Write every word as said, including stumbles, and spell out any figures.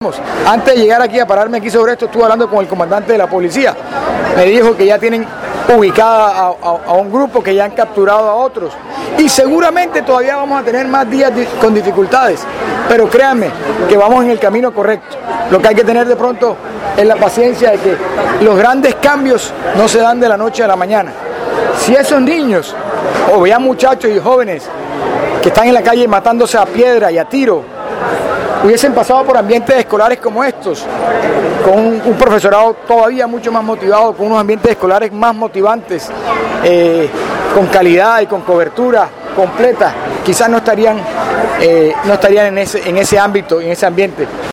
Antes de llegar aquí a pararme aquí sobre esto, estuve hablando con el comandante de la policía. Me dijo que ya tienen ubicada a, a, a un grupo, que ya han capturado a otros. Y seguramente todavía vamos a tener más días con dificultades. Pero créanme que vamos en el camino correcto. Lo que hay que tener de pronto es la paciencia de que los grandes cambios no se dan de la noche a la mañana. Si esos niños, o ya muchachos y jóvenes que están en la calle matándose a piedra y a tiro, hubiesen pasado por ambientes escolares como estos, con un, un profesorado todavía mucho más motivado, con unos ambientes escolares más motivantes, eh, con calidad y con cobertura completa, quizás no estarían, eh, no estarían en ese, en ese ámbito, en ese ambiente.